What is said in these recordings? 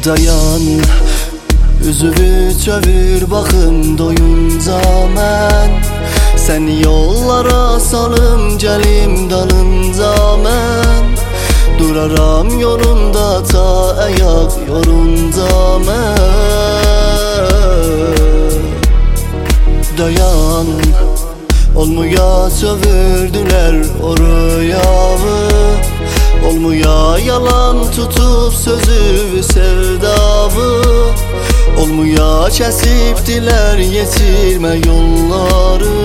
Dayan, üzüvü çevir baxın doyunca mən səni yollara salım gəlim dalınca mən duraram yolunda ta ayaq yorunca mən. Dayan, olmuya çevirdilər orayağı, olmuya yalan tutup sözü sevdavı, olmuya kesipdiler yetirme yolları.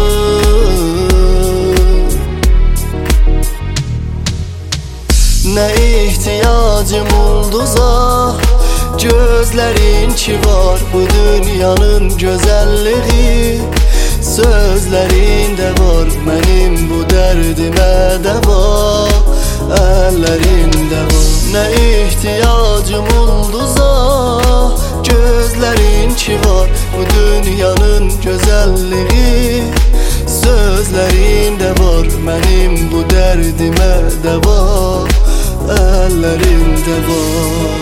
Ne ihtiyacım ulduza, gözlerin ki var bu dünyanın güzelliği, sözlerinde var benim bu derdime deva, ellerinde var. Ne ihtiyacım ulduza, gözlerin ki var bu dünyanın güzelliği, sözlerinde var benim bu derdime deva, ellerinde var.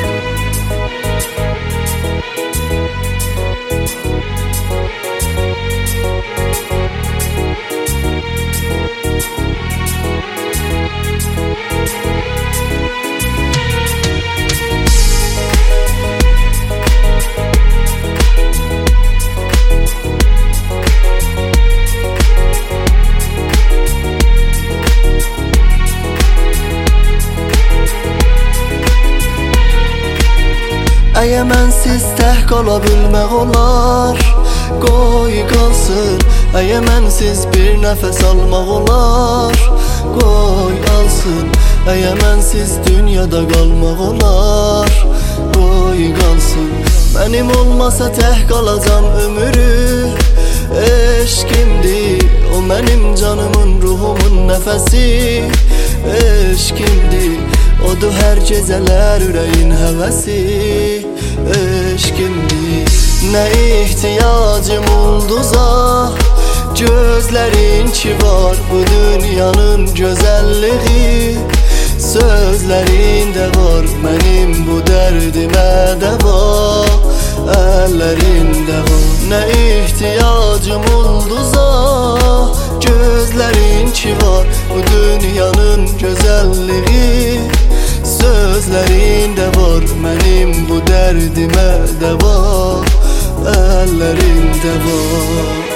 Əgər mənsiz tək qala bilmək olar, qoy qalsın. Əgər mənsiz bir nəfəs almaq olar, qoy alsın. Əgər mənsiz dünyada qalmaq olar, qoy qalsın. Mənim olmasa tək qalacam ömrü, eşqimdir o mənim canımın, ruhumun nəfəsi, eşqimdir odur hər gecələr ürəyin həvəsi, eşqimdir. Nə ihtiyacım ulduza, gözlerin ki var bu dünyanın güzelliği, sözlerinde var benim bu derdime deva, ellerinde var. Ne ihtiyacım ulduza, gözlerin ki var bu dünyanın güzelliği, sözlerinde var benim bu derdime deva, ellerinde var.